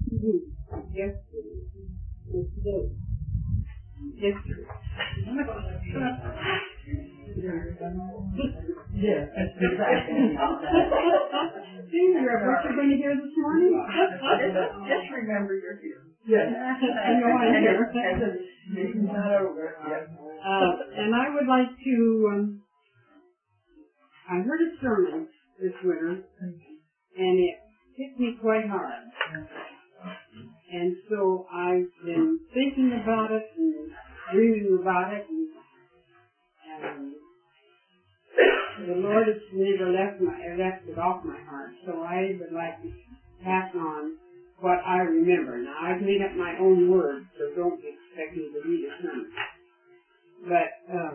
Yesterday. Today. Yesterday. Yeah, that's good. See, you're what you're going to hear this morning? Just remember you're here. Yes. I know I'm here. It's not over yet. And I would like to, I heard a sermon this winter, and it hit me quite hard. And so I've been thinking about it and dreaming about it, and the Lord has never left it off my heart. So I would like to pass on what I remember. Now, I've made up my own words, so don't expect me to read a sermon. But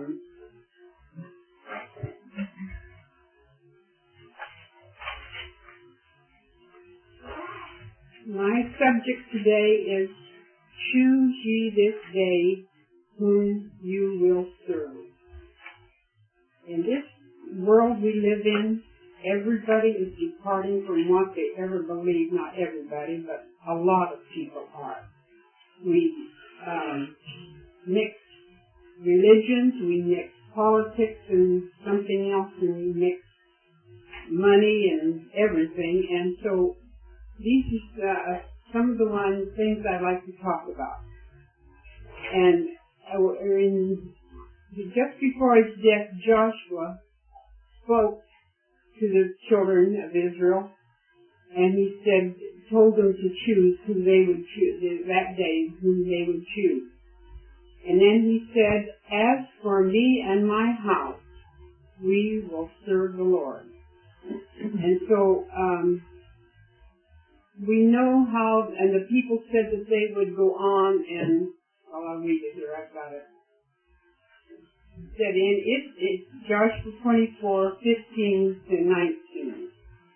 my subject today is, choose ye this day whom you will serve. In this world we live in, everybody is departing from what they ever believed. Not everybody, but a lot of people are. We mix religions, we mix politics and something else, and we mix money and everything. And so these are some of the things I'd like to talk about. And just before his death, Joshua spoke to the children of Israel, and he told them to choose who they would choose, that day, whom they would choose. And then he said, as for me and my house, we will serve the Lord. And so, we know how, and the people said that they would go on and, I'll read it here, I've got it. It said it's Joshua 24:15 to 19.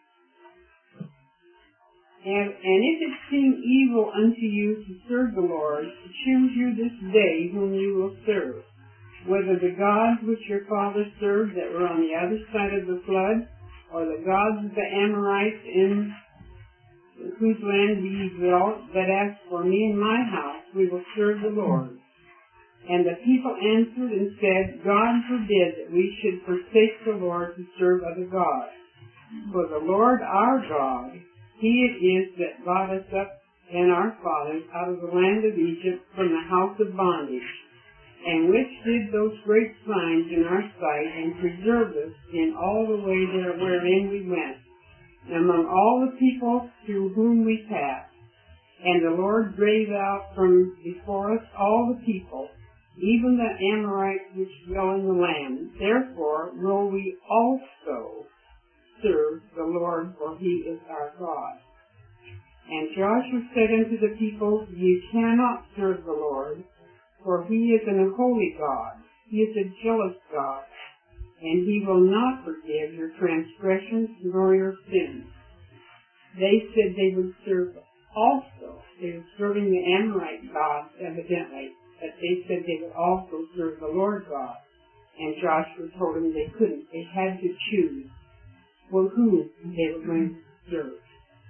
And if it seem evil unto you to serve the Lord, choose you this day whom you will serve, whether the gods which your fathers served that were on the other side of the flood, or the gods of the Amorites in whose land ye dwelt, but as for me and my house, we will serve the Lord. And the people answered and said, God forbid that we should forsake the Lord to serve other gods. For the Lord our God, He it is that brought us up and our fathers out of the land of Egypt from the house of bondage, and which did those great signs in our sight, and preserved us in all the way wherein we went, among all the people through whom we passed. And the Lord drave out from before us all the people, even the Amorites which dwell in the land. Therefore will we also serve the Lord, for He is our God. And Joshua said unto the people, ye cannot serve the Lord, for He is an holy God. He is a jealous God, and He will not forgive your transgressions nor your sins. They said they would serve also. They were serving the Amorite gods, evidently, but they said they would also serve the Lord God. And Joshua told them they couldn't. They had to choose who they were going to serve.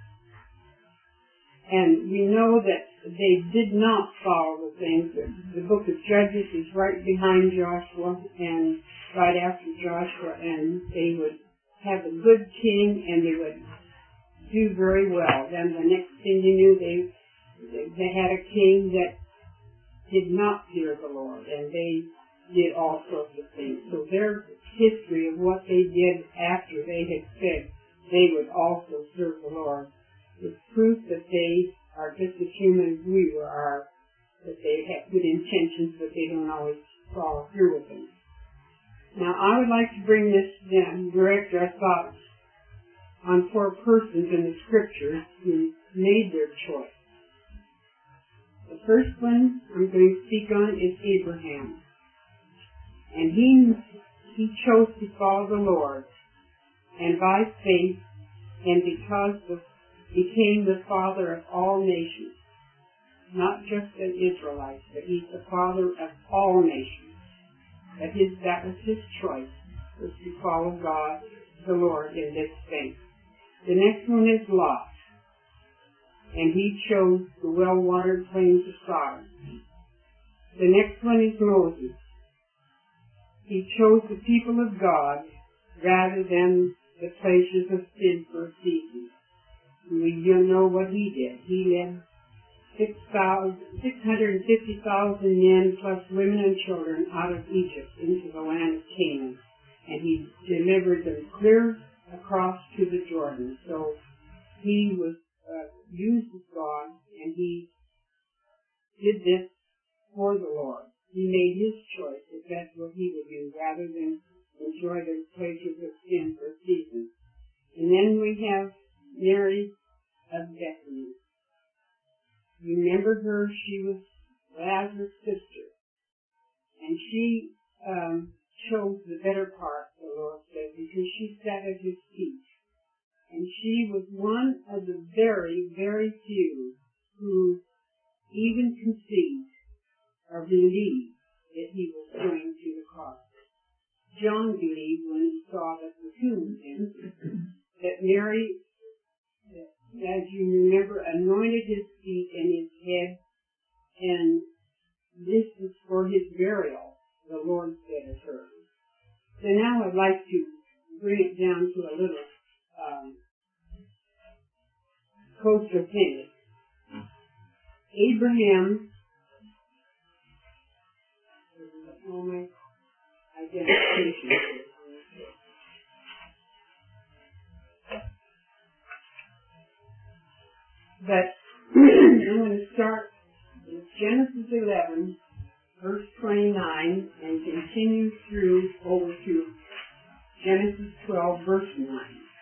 And we know that they did not follow the things. The book of Judges is right behind Joshua and right after Joshua, and they would have a good king and they would do very well. Then the next thing you knew, they had a king that did not fear the Lord, and they did all sorts of things. So their history of what they did after they had said they would also serve the Lord is proof that they are just as human as we are, that they have good intentions, but they don't always follow through with them. Now, I would like to bring this down, direct our thoughts on 4 persons in the Scriptures who made their choice. The first one I'm going to speak on is Abraham. And he chose to follow the Lord, and by faith, and because became the father of all nations, not just an Israelite, but he's the father of all nations. That was his choice, was to follow God, the Lord, in this faith. The next one is Lot. and he chose the well-watered plains of Sodom. The next one is Moses. He chose the people of God rather than the places of sin for seasons. We know what he did. He led 650,000 men plus women and children out of Egypt into the land of Canaan. And he delivered them clear across to the Jordan. So he was used of God, and he did this for the Lord. He made his choice if that's what he would do, rather than enjoy the pleasures of sin for a season. And then we have Mary of Bethany. You remember her? She was Lazarus' sister. And she chose the better part, the Lord said, because she sat at his feet. And she was one of the very, very few who even conceived or believed that he was going to the cross. John believed when he saw that the tomb was empty, that Mary, as you remember, anointed his feet and his head, and this was for his burial, the Lord said of her. So now I'd like to bring it down to a little closer thing. Abraham, all my identification here. But I'm going to start with Genesis 11, verse 29, and continue through over to Genesis 12, verse 9.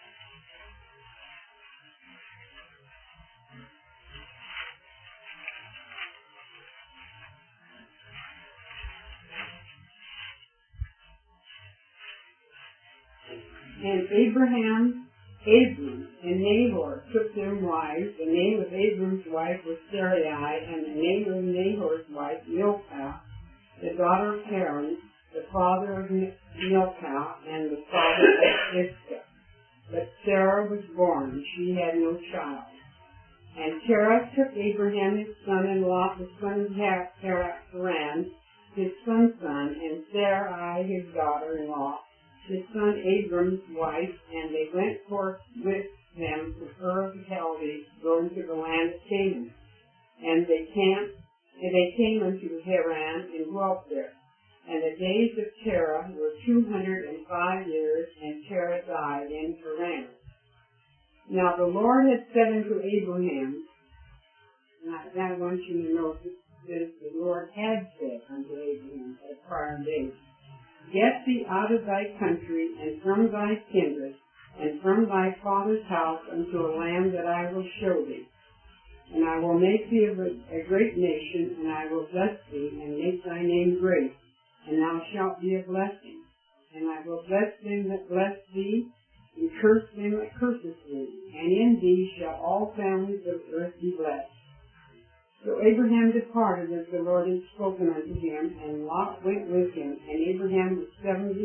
And Abram, and Nahor took them wives. The name of Abram's wife was Sarai, and the name of Nahor's wife, Milcah, the daughter of Haran, the father of Milcah, and the father of Iscah. But Sarah was born, she had no child. And Terah took Abraham his son-in-law, the son of Haran, his son's son, and Sarai his daughter-in-law, his son Abram's wife, and they went forth with them to Ur of the Chaldees, going to the land of Canaan. And they came unto Haran and dwelt there. And the days of Terah were 205 years, and Terah died in Haran. Now the Lord had said unto Abraham, and I want you to know that the Lord had said unto Abraham at a prior date, Get thee out of thy country, and from thy kindred, and from thy father's house, unto a land that I will show thee. And I will make thee a great nation, and I will bless thee, and make thy name great, and thou shalt be a blessing. And I will bless them that bless thee, and curse them that curseth thee, and in thee shall all families of the earth be blessed. So Abraham departed as the Lord had spoken unto him, and Lot went with him. And Abraham was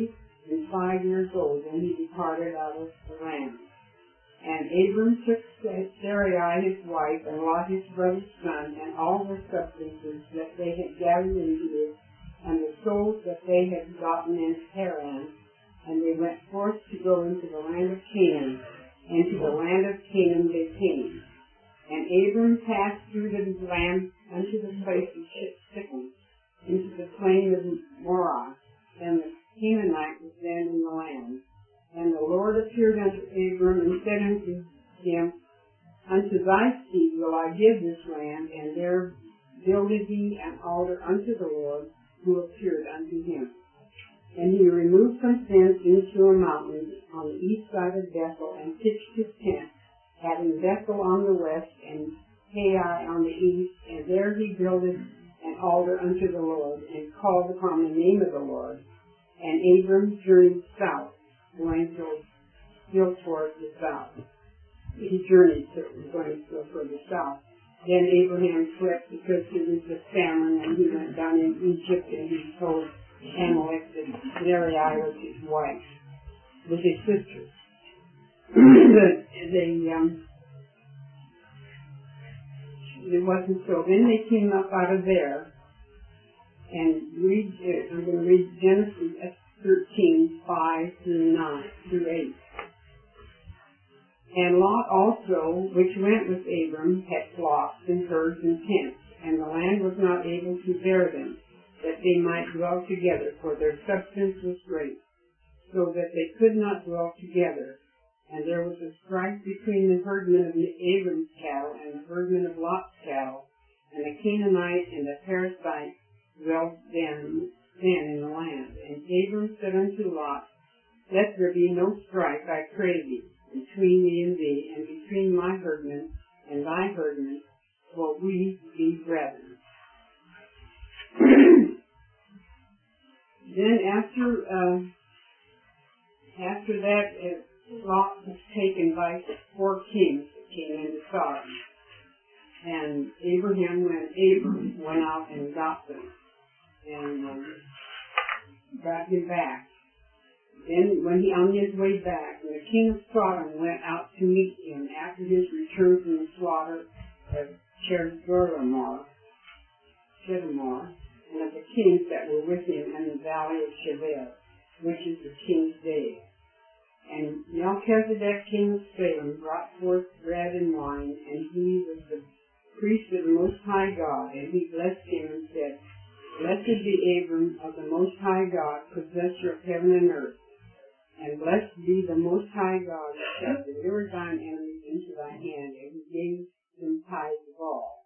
75 years old when he departed out of Haran. And Abram took Sarai his wife, and Lot his brother's son, and all their substances that they had gathered into it, and the souls that they had gotten in Haran. And they went forth to go into the land of Canaan, and to the land of Canaan they came. And Abram passed through the land unto the place of Shittim, into the plain of Morah, and the Canaanite was then in the land. And the Lord appeared unto Abram and said unto him, Unto thy seed will I give this land, and there builded he an altar unto the Lord, who appeared unto him. And he removed from thence into a mountain on the east side of Bethel, and pitched his tent, having Bethel on the west and Hai on the east, and there he builded an altar unto the Lord, and called upon the name of the Lord. And Abram journeyed south, going still towards the south. He journeyed going still toward the south. Then Abraham slept because there was a famine, and he went down in Egypt, and he told Amalek that Sarai was his wife, was his sister. it wasn't so. Then they came up out of there, and I'm going to read Genesis 13, 5 through 8. And Lot also, which went with Abram, had flocks and herds and tents, and the land was not able to bear them, that they might dwell together, for their substance was great, so that they could not dwell together. And there was a strife between the herdmen of Abram's cattle and the herdmen of Lot's cattle, and the Canaanite and the Perizzite dwelt then in the land. And Abram said unto Lot, Let there be no strife, I pray thee, between me and thee, and between my herdmen and thy herdmen, for we be brethren. Then after that, Lot was taken by 4 kings that came into Sodom. And Abram went out and got them, and got him back. Then when he on his way back, and the king of Sodom went out to meet him after his return from the slaughter of Chedorlaomer, and of the kings that were with him in the valley of Shaveh, which is the king's day. And Melchizedek, king of Salem, brought forth bread and wine, and he was the priest of the Most High God, and he blessed him and said, Blessed be Abram of the Most High God, possessor of heaven and earth. And blessed be the Most High God, that hath delivered thine enemies into thy hand, and he gave them tithes of all.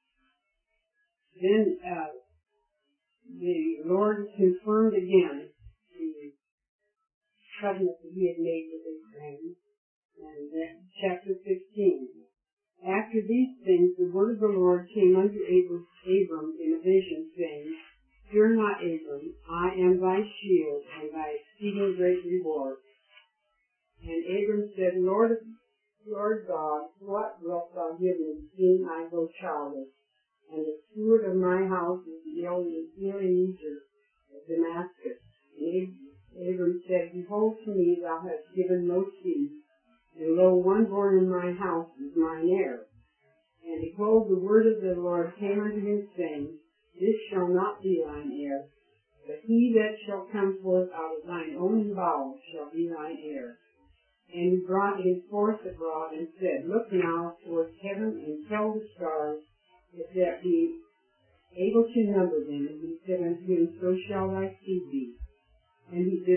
Then the Lord confirmed again the covenant that he had made with Abraham. And chapter 15. After these things, the word of the Lord came unto Abram in a vision, saying, Fear not, Abram, I am thy shield and thy exceeding great reward. And Abram said, Lord God, what wilt thou give me, seeing I go childless? And the steward of my house is Eliezer of Damascus. And Abram said, Behold, to me thou hast given no seed, and lo, one born in my house is mine heir. And behold, the word of the Lord came unto him, saying, This shall not be thine heir, but he that shall come forth out of thine own bowels shall be thine heir. And he brought him forth abroad, and said, Look now towards heaven, and tell the stars, if thou be able to number them. And he said unto him, So shall thy seed be. And he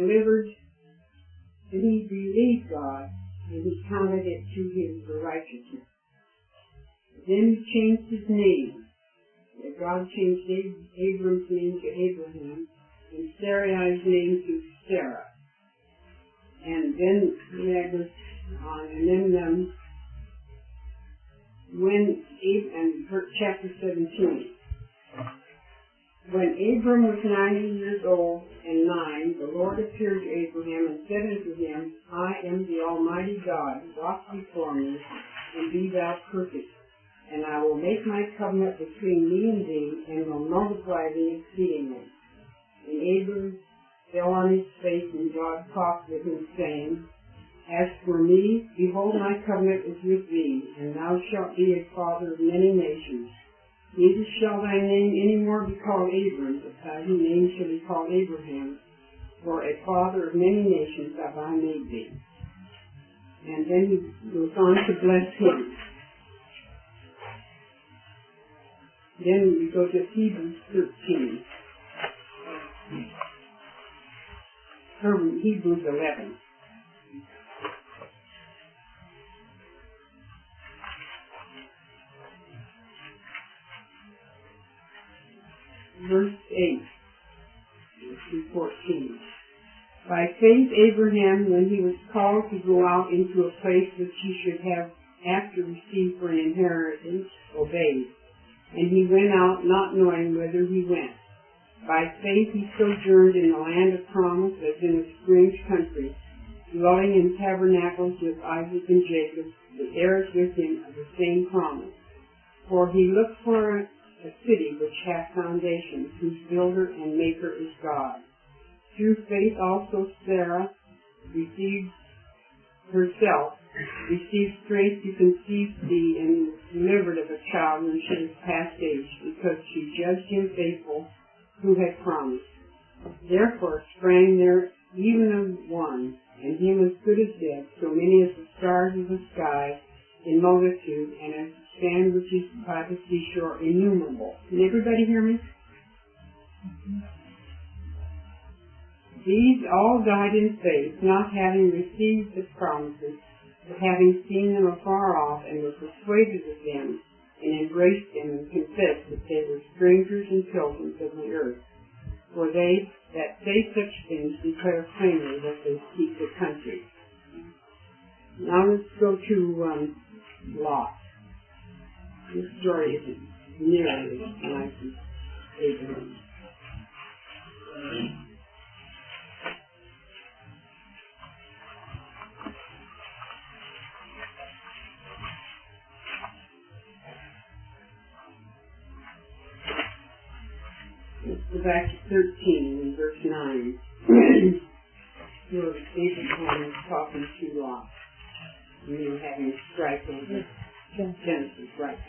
believed God, and he counted it to him for righteousness. Then he changed his name. God changed Abram's name to Abraham, and Sarai's name to Sarah. And then that goes on. And then chapter 17. When Abram was 90 years old and 9, the Lord appeared to Abraham and said unto him, I am the Almighty God, walk before me, and be thou perfect. And I will make my covenant between me and thee, and will multiply thee exceedingly. And Abram fell on his face, and God talked with him, saying, As for me, behold, my covenant is with thee, and thou shalt be a father of many nations. Neither shall thy name any more be called Abram, but thy name shall be called Abraham, for a father of many nations have I made thee. And then he goes on to bless him. Then we go to Hebrews 13. Hebrews 11. Verse 8 through 14. By faith Abraham, when he was called to go out into a place which he should have after received for an inheritance, obeyed. And he went out not knowing whither he went. By faith he sojourned in the land of promise as in a strange country, dwelling in tabernacles with Isaac and Jacob, the heirs with him of the same promise. For he looked for a city which hath foundations, whose builder and maker is God. Through faith also Sarah received herself received strength to conceive thee, and delivered of a child when she was past age, because she judged him faithful who had promised. Therefore sprang there even of one, and him as good as dead, so many as the stars of the sky in multitude, and as the sand which is by the seashore innumerable. Can everybody hear me? These all died in faith, not having received the promises, but having seen them afar off, and were persuaded of them, and embraced them, and confessed that they were strangers and pilgrims of the earth. For they that say such things declare plainly that they seek the country. Now let's go to Lot. This story isn't nearly as nice as Abraham. Let's go back to 13 in verse 9. Where Abraham is talking to Lot. And they were having a strike over Genesis, right?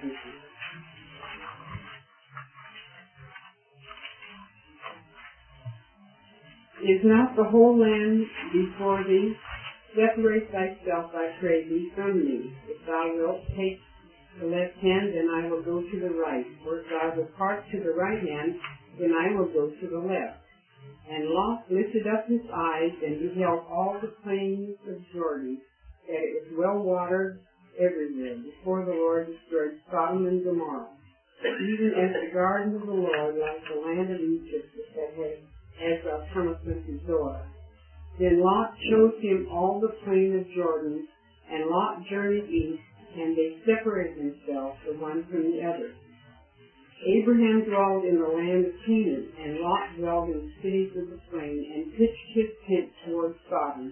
Is not the whole land before thee? Separate thyself, I pray thee, from me. If thou wilt take the left hand, then I will go to the right. Or if thou wilt part to the right hand, then I will go to the left. And Lot lifted up his eyes, and beheld all the plains of Jordan, that it was well watered everywhere, before the Lord destroyed Sodom and Gomorrah, even as the garden of the Lord, like the land of Egypt, that had as thou comest unto Zoar. Then Lot showed him all the plain of Jordan, and Lot journeyed east, and they separated themselves the one from the other. Abraham dwelled in the land of Canaan, and Lot dwelled in the cities of the plain, and pitched his tent toward Sodom.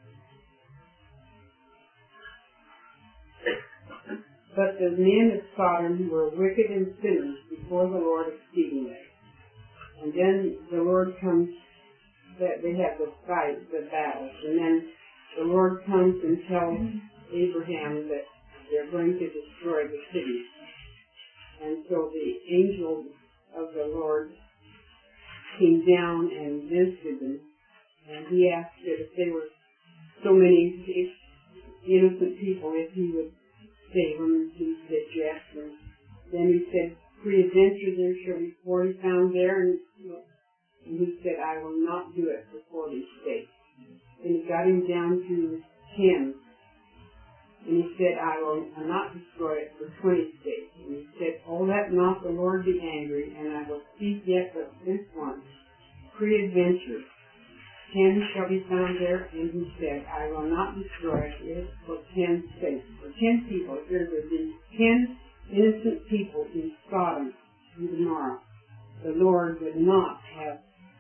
But the men of Sodom were wicked and sinners before the Lord exceedingly. And then the Lord comes, that they have the fight, the battle, and then the Lord comes and tells Abraham that they're going to destroy the city. And so the angel of the Lord came down and visited them, and he asked that if they were so many innocent people, if he would save them. He said yes. And then he said, peradventure there shall be 40 found there, and he said, I will not do it for 40 states. And he got him down to 10. And he said, I will not destroy it for 20 states. And he said, oh, let not the Lord be angry, and I will speak yet but this once. Peradventure 10 shall be found there. And he said, I will not destroy it for 10 states. For 10 people, if there would be 10 innocent people in Sodom and Gomorrah, the Lord would not have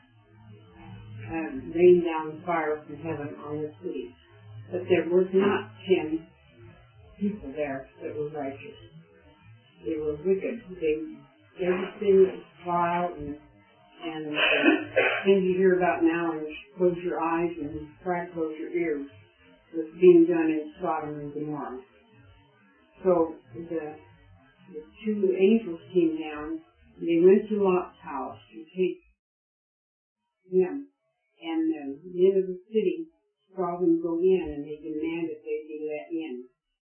rained down fire from heaven on the city. But there was not 10 people there that were righteous. They were wicked. Everything that was vile and things you hear about now, and you close your eyes and try to close your ears, was being done in Sodom and Gomorrah. So the two angels came down, and they went to Lot's house to take him. And the men of the city saw them go in, and they demanded they be let in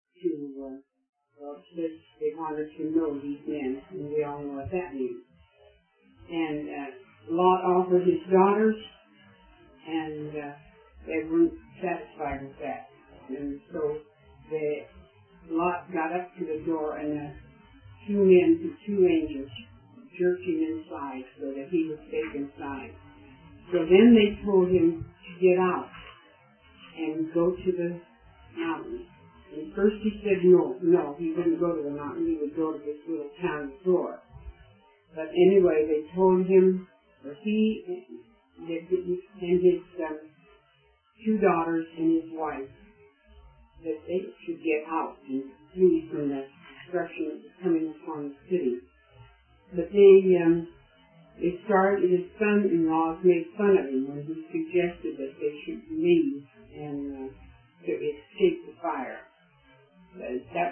they wanted to know these men, and we all know what that means. And Lot offered his daughters, and they weren't satisfied with that. And so Lot got up to the door, and the two angels jerked him inside so that he was safe inside. So then they told him to get out and go to the mountain. And first he said no, he wouldn't go to the mountain, he would go to this little town of Zoar. But anyway, they told him that he and his two daughters and his wife, that they should get out and flee from the destruction that was coming upon the city. But his son-in-laws made fun of him when he suggested that they should leave and to escape the fire.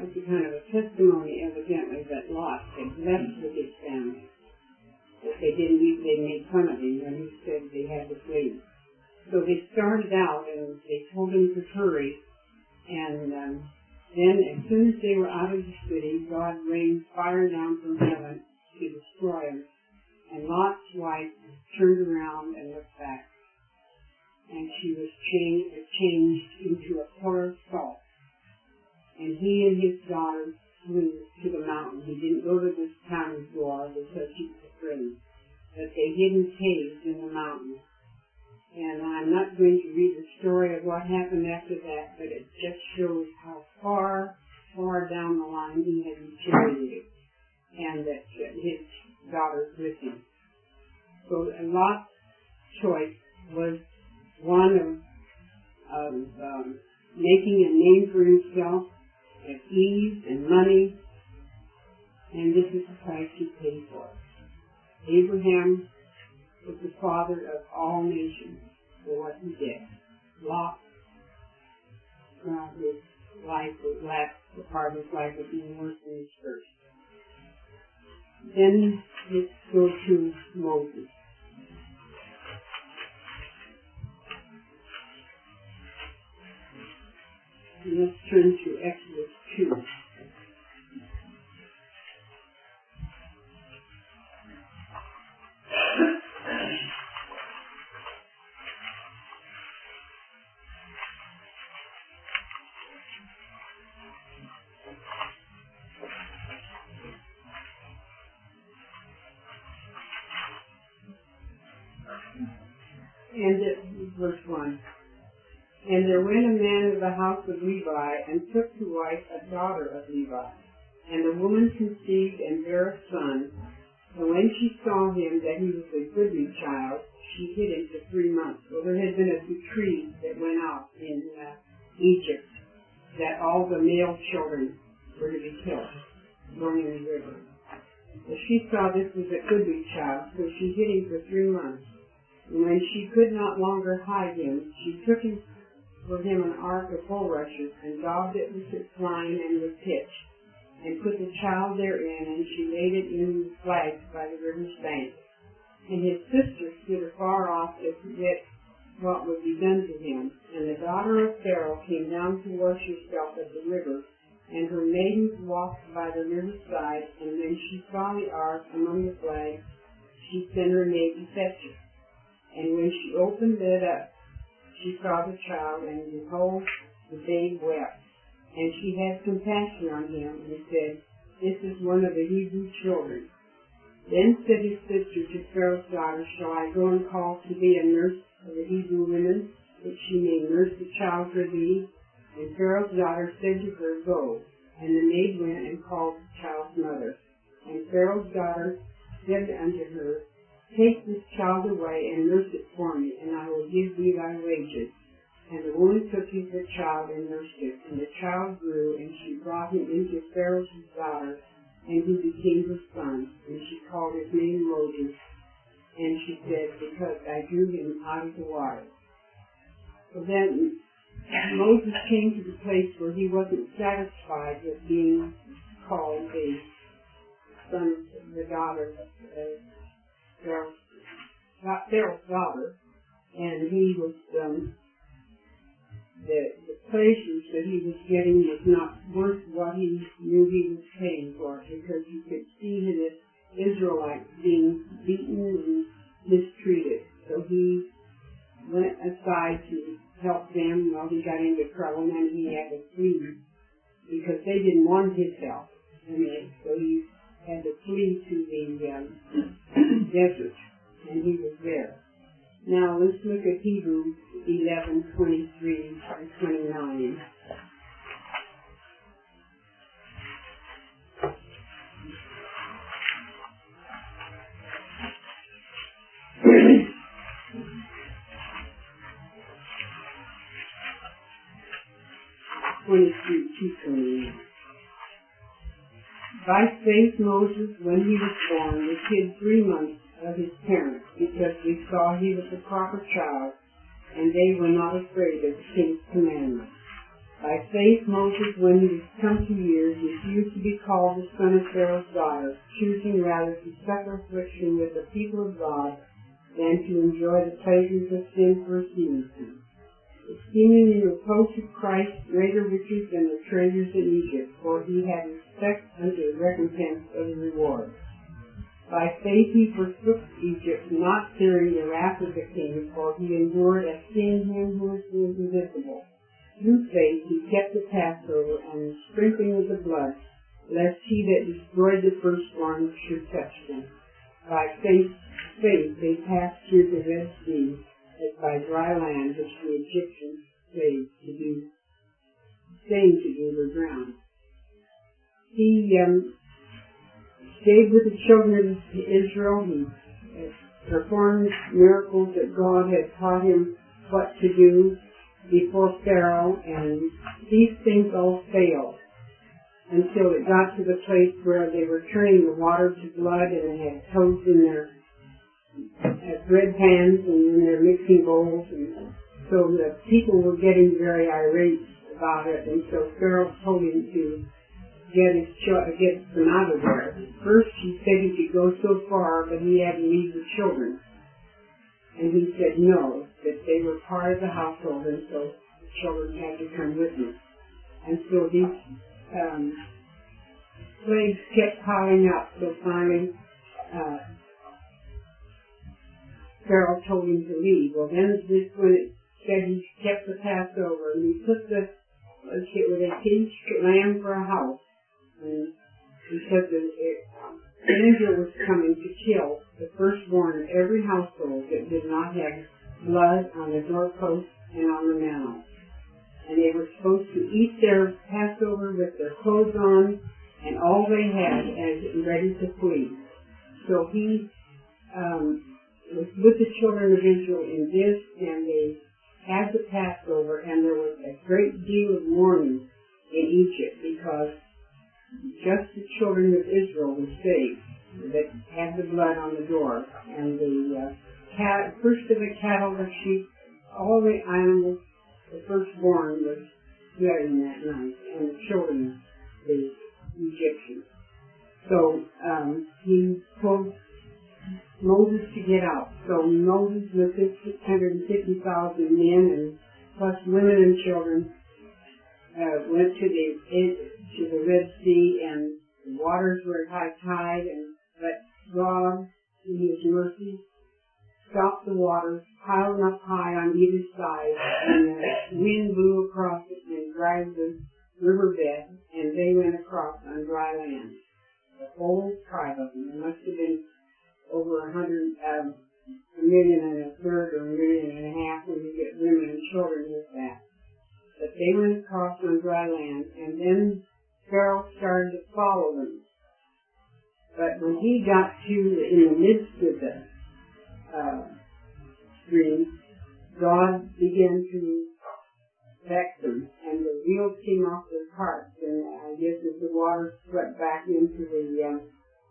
was a kind of a testimony, evidently, that Lot had left with his family. That they made fun of him when he said they had to flee. So they started out and they told him to hurry. And then as soon as they were out of the city, God rained fire down from heaven to destroy them. And Lot's wife turned around and looked back. And she was changed into a pillar of salt. And he and his daughter flew to the mountain. He didn't go to this town of Zoar because he was afraid. But they hid in caves in the mountain. And I'm not going to read the story of what happened after that, but it just shows how far, far down the line he had deteriorated. And that his daughter's with him. So Lot's choice was one of making a name for himself, of ease and money, and this is the price he paid for it. Abraham was the father of all nations for what he did. Lot, his life was last, the part of his life was even worse than his first. Then let's go to Moses. Let's turn to Exodus 2. And verse 1. And there went a man of the house of Levi, and took to wife a daughter of Levi. And the woman conceived and bare a son. And when she saw him that he was a goodly child, she hid him for 3 months. Well, there had been a decree that went out in Egypt that all the male children were to be killed, thrown in the river. Well, she saw this was a goodly child, so she hid him for 3 months. And when she could not longer hide him, she took him for him an ark of bulrushes, and daubed it with lime and with pitch, and put the child therein, and she laid it in the flags by the river's bank. And his sister stood afar off to forget what would be done to him. And the daughter of Pharaoh came down to wash herself at the river, and her maidens walked by the river's side, and when she saw the ark among the flags, she sent her maid to fetch it. And when she opened it up, she saw the child, and behold, the babe wept. And she had compassion on him, and said, This is one of the Hebrew children. Then said his sister to Pharaoh's daughter, Shall I go and call to thee a nurse of the Hebrew women, that she may nurse the child for thee? And Pharaoh's daughter said to her, Go. And the maid went and called the child's mother. And Pharaoh's daughter said unto her, Take this child away and nurse it for me, and I will give thee thy wages. And the woman took the child and nursed it, and the child grew, and she brought him into Pharaoh's daughter, and he became her son. And she called his name Moses, and she said, Because I drew him out of the water. So then Moses came to the place where he wasn't satisfied with being called the son of the daughter of Pharaoh's daughter, and he was, the pleasures that he was getting was not worth what he knew he was paying for, because you could see the Israelites being beaten and mistreated. So he went aside to help them while he got into trouble, and then he had to flee because they didn't want his help. So he had to flee to the desert, and he was there. Now let's look at Hebrews 11:23 and 29. By faith Moses, when he was born, was hid 3 months of his parents, because they saw he was a proper child, and they were not afraid of the king's commandment. By faith, Moses, when he was come to years, refused to be called the son of Pharaoh's daughter, choosing rather to suffer affliction with the people of God than to enjoy the pleasures of sin for a season, esteeming the reproach of Christ greater riches than the treasures in Egypt, for he had respect unto the recompense of the reward. By faith he forsook Egypt, not fearing the wrath of the king, for he endured as seeing him who is invisible. Through faith he kept the Passover and the sprinkling of the blood, lest he that destroyed the firstborn should touch them. By faith they passed through the Red Sea, as by dry land, which the Egyptians saying to do were drowned. He stayed with the children of Israel. He performed miracles that God had taught him what to do before Pharaoh, and these things all failed until it got to the place where they were turning the water to blood, and they had toads in their bread pans and in their mixing bowls, and so the people were getting very irate about it, and so Pharaoh told him to get them out of there. First he said he could go so far, but he had to leave the children. And he said no, that they were part of the household, and so the children had to come with him. And so these plagues kept piling up, so finally Pharaoh told him to leave. Well, then this when it said he kept the Passover, and he put the with a each lamb for a house, and he said that an angel was coming to kill the firstborn of every household that did not have blood on the doorpost and on the mantle. And they were supposed to eat their Passover with their clothes on and all they had and ready to flee. So he was with the children of Israel in this, and they had the Passover, and there was a great deal of mourning in Egypt because just the children of Israel were saved that had the blood on the door, and the first of the cattle, the sheep, all the animals, the firstborn was slain that night, and the children, the Egyptians. So he told Moses to get out. So Moses with his 650,000 men and plus women and children went to the Red Sea, and the waters were at high tide, but God, in his mercy, stopped the waters, piled them up high on either side, and the wind blew across it and dragged the riverbed, and they went across on dry land. The whole tribe of them. There must have been over 100, 1.3 million or 1.5 million when you get women and children with that. But they went across on dry land, and then Pharaoh started to follow them. But when he got in the midst of the stream, God began to vex them, and the wheels came off their carts, and I guess as the water swept back into the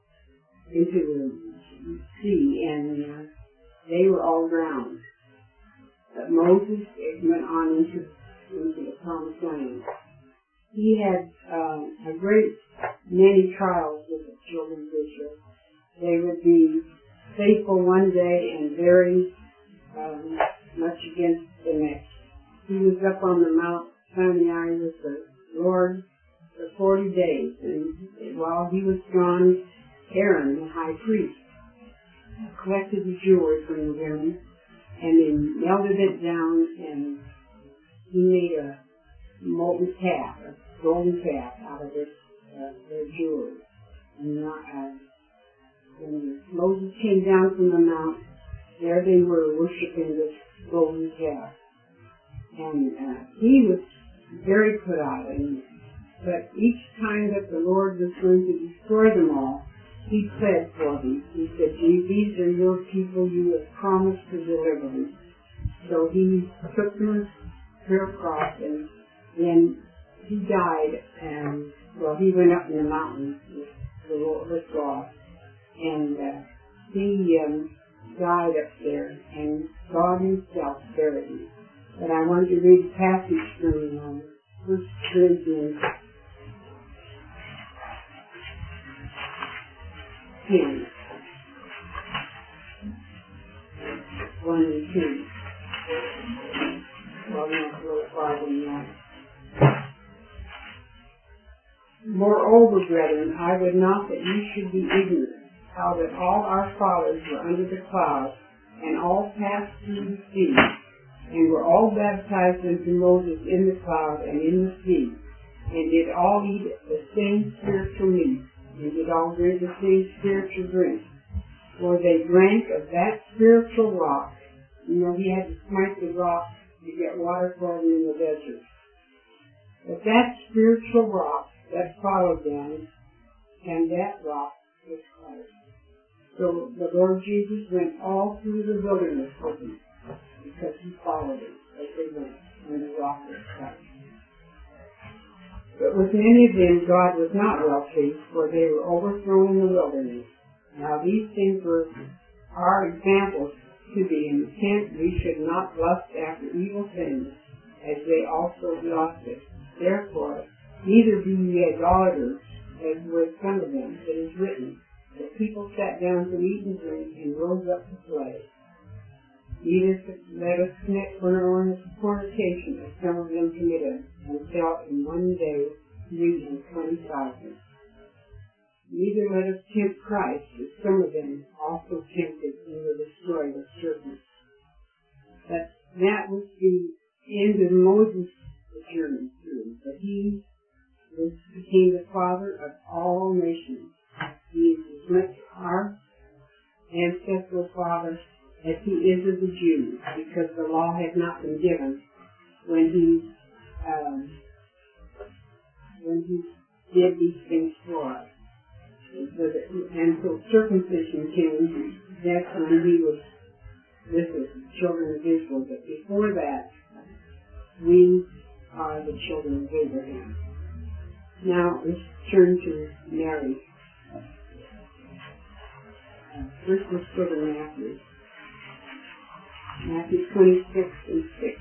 sea, and they were all drowned. But Moses went on into the promised land. He had a great many trials with the children of Israel. They would be faithful one day and very much against the next. He was up on the Mount Sinai with the Lord for 40 days, and while he was gone, Aaron, the high priest, collected the jewelry from the women, and then melted it down, and he made a molten calf, a golden calf, out of their jewelry. And when Moses came down from the mount, there they were worshiping this golden calf. And he was very put out. But each time that the Lord was going to destroy them all, he pled for them. He said, these are your people, you have promised to deliver them. So he took them to a cross, and then he died, and he went up in the mountains with God, and he died up there, and God himself buried him. But I wanted to read a passage from 1 1 Corinthians 10, 1 and 2. Well, not really far than that. Moreover, brethren, I would not that ye should be ignorant, how that all our fathers were under the cloud, and all passed through the sea, and were all baptized unto Moses in the cloud and in the sea, and did all eat the same spiritual meat, and did all drink the same spiritual drink. For they drank of that spiritual rock. You know, he had to smite the rock to get water for them in the desert. But that spiritual rock that followed them, and that rock was Christ. So the Lord Jesus went all through the wilderness with them, because he followed them as they went, and the rock was Christ. But with many of them God was not well pleased, for they were overthrown in the wilderness. Now these things are examples to the intent we should not lust after evil things, as they also lusted. Therefore, neither be ye idolaters, as were some of them. It is written, the people sat down to eat and drink, and rose up to play. Neither let us commit fornication, as some of them committed, and fell in one day 320,000. Neither let us tempt Christ, as some of them also tempted, and were destroyed with serpents. That was the end of Moses' journey through. But he became the father of all nations. He is as much our ancestral father as he is of the Jews, because the law had not been given when he did these things for us. And so circumcision came. That's when this was the children of Israel. But before that, we are the children of Abraham. Now let's turn to Mary. First let's go to Matthew. Matthew 26 and 6.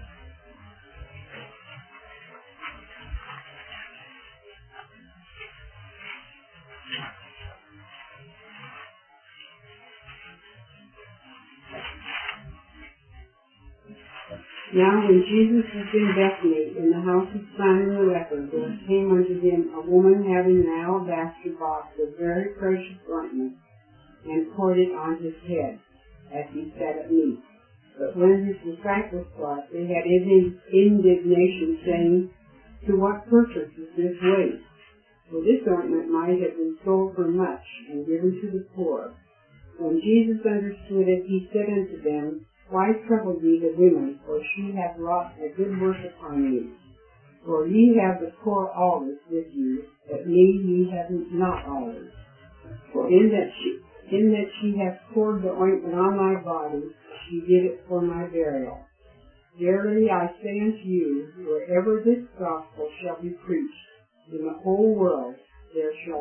Now when Jesus was in Bethany, in the house of Simon the leper, there came unto him a woman having an alabaster box of very precious ointment, and poured it on his head, as he sat at meat. But when his disciples saw it, they had indignation, saying, to what purpose is this waste? For this ointment might have been sold for much, and given to the poor. When Jesus understood it, he said unto them, why trouble ye the women? For she hath wrought a good work upon you. For ye have the poor always with you, but me ye have not always. For in that she hath poured the ointment on my body, she did it for my burial. Verily I say unto you, wherever this gospel shall be preached in the whole world, there shall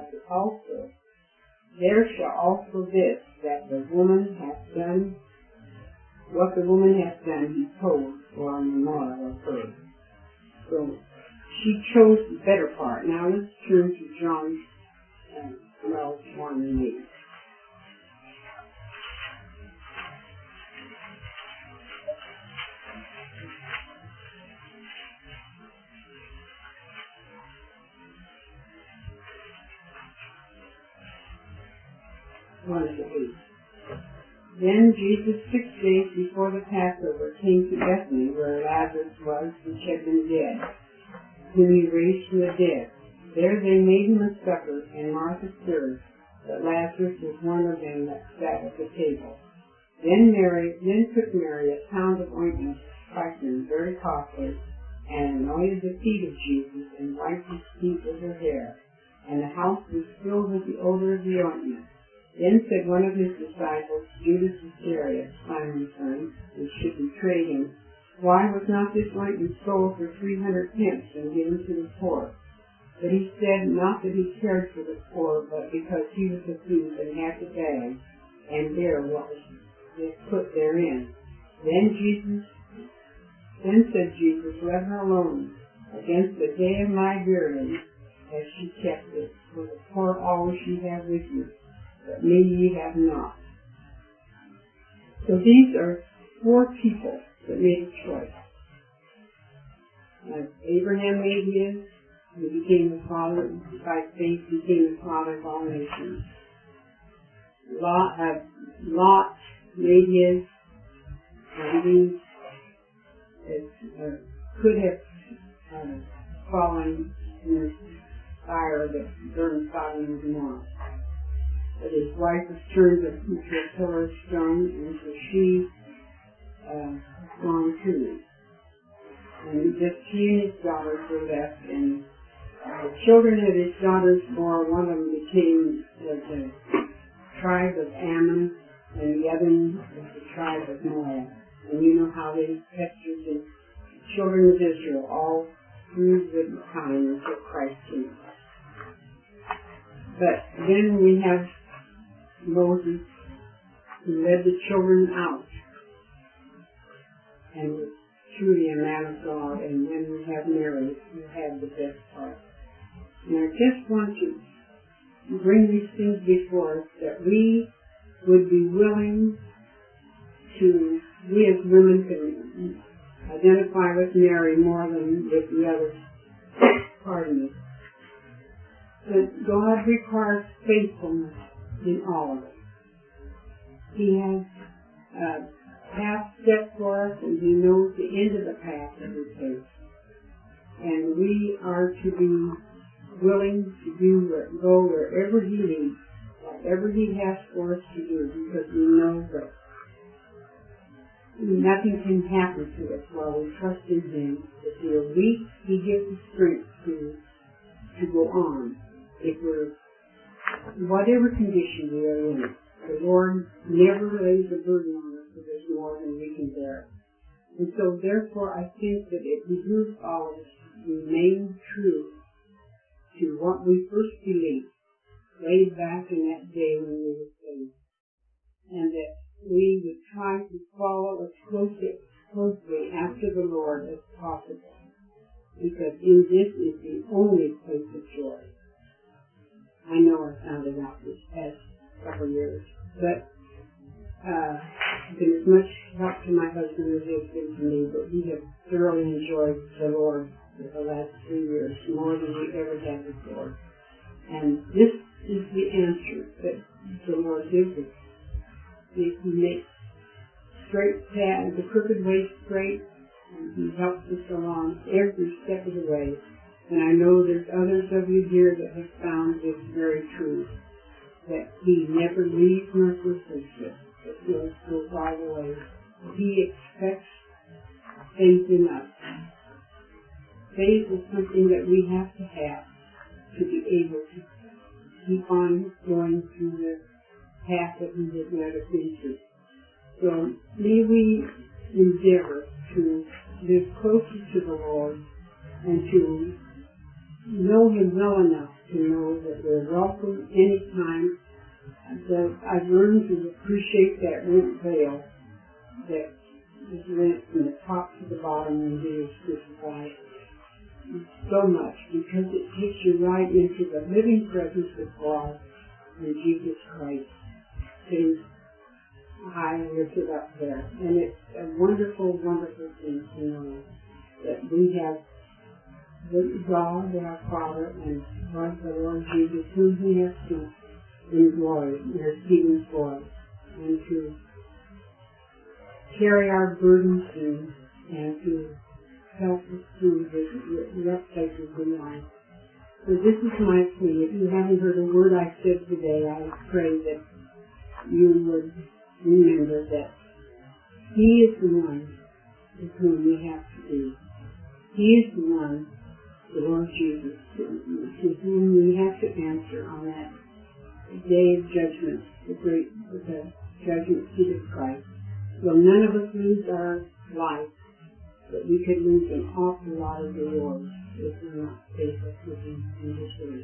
also this, that the woman hath done. What the woman hath done, he told for a memorial of her. So she chose the better part. Now let's turn to John 12, 1 and 8. Then Jesus, 6 days before the Passover, came to Bethany, where Lazarus was, which had been dead, whom he raised from the dead. There they made him a supper, and Martha served, but Lazarus was one of them that sat at the table. Then took Mary a pound of ointment, spikenard, very costly, and anointed the feet of Jesus, and wiped his feet with her hair. And the house was filled with the odor of the ointment. Then said one of his disciples, Judas Iscariot, Simon's son, which should betray him, why was not this ointment sold for 300 pence and given to the poor? But he said, not that he cared for the poor, but because he was a thief and had the bag, and there what was put therein. Then said Jesus, let her alone, against the day of my burial, as she kept it, for the poor always she have with you, but me ye have not. So these are 4 people that made a choice. Abraham made his, he became the father, by faith became the father of all nations. Lot made his, and he could have fallen in the fire that burned Sodom and Gomorrah. But his wife was turned into a pillar of stone, and so she was gone too. And just he and his daughters were left, and the children of his daughters bore, one of them became the tribe of Ammon, and the other was the tribe of Moab. And you know how they pestered the children of Israel all through the time until Christ came. But then we have Moses, who led the children out, and was truly a man of God. And then we have Mary, who had the best part. And I just want to bring these things before us, that we would be willing to, we as women can identify with Mary more than with the others. Pardon me. But God requires faithfulness in all of it. He has a path set for us, and He knows the end of the path that we take. And we are to be willing to go wherever He leads, whatever He has for us to do, because we know that nothing can happen to us while we trust in Him. If we are weak, He gives us strength to go on. If we're, whatever condition we are in, the Lord never lays a burden on us if there's more than we can bear. And so therefore I think that it behooves all of us to remain true to what we first believed, way back in that day when we were saved. And that we would try to follow as closely after the Lord as possible. Because in this is the only place of joy. I know I found it out this past couple of years, but it's been as much help to my husband as it has been to me, but we have thoroughly enjoyed the Lord for the last 3 years, more than we ever had before. And this is the answer that the Lord gives us. He makes straight paths, the crooked way straight, and He helps us along every step of the way. And I know there's others of you here that have found this very truth, that He never leaves nor forsakes us, but He'll go all the way. He expects faith in us. Faith is something that we have to be able to keep on going through the path that He has led us into. So may we endeavor to live closer to the Lord and to know Him well enough to know that we're welcome anytime. I've learned to appreciate that rent veil that is rent from the top to the bottom when He was crucified so much, because it takes you right into the living presence of God in Jesus Christ, sitting high and lifted up there. And it's a wonderful, wonderful thing to know that we have God, our Father, and the Lord Jesus, whom He has sent in glory, interceding for us, and to carry our burdens and to help us through the rough places in life. So this is my plea. If you haven't heard a word I said today, I pray that you would remember that He is the one with whom we have to be. He is the one, the Lord Jesus, to whom we have to answer on that day of judgment, the judgment seat of Christ. Well, none of us lose our life, but we could lose an awful lot of rewards if we're not faithful to Him in His word.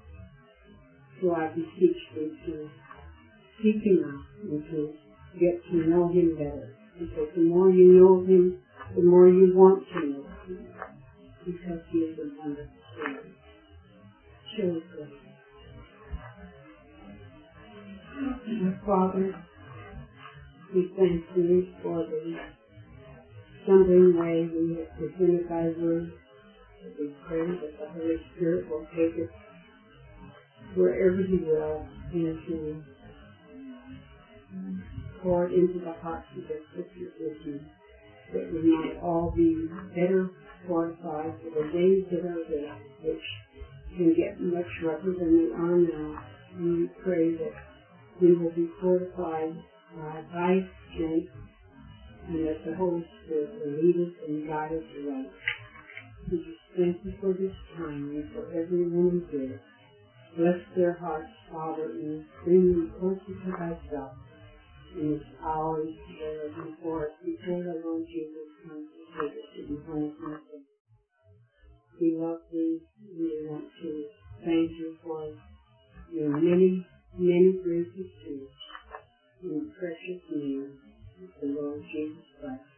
So I beseech you to seek Him out and to get to know Him better. Because the more you know Him, the more you want to know Him. because he is a wonderful Savior. Show us grace. Father, we thank you for the stumbling way we have presented thy word. We pray that the Holy Spirit will take it wherever he will and to pour it into the hearts of the sisters with you, that we might all be better fortified for the days that are there, which can get much rougher than they are now. And we pray that we will be fortified by thy strength, and that the Holy Spirit will lead us and guide us aright. We just thank you for this time and for everyone here. Bless their hearts, Father, and bring them closer to thyself in this hour, Lord, before the Lord Jesus comes to take us to be home from us. We love thee. We want to thank you for your many, many graces to us. In the precious name of the Lord Jesus Christ.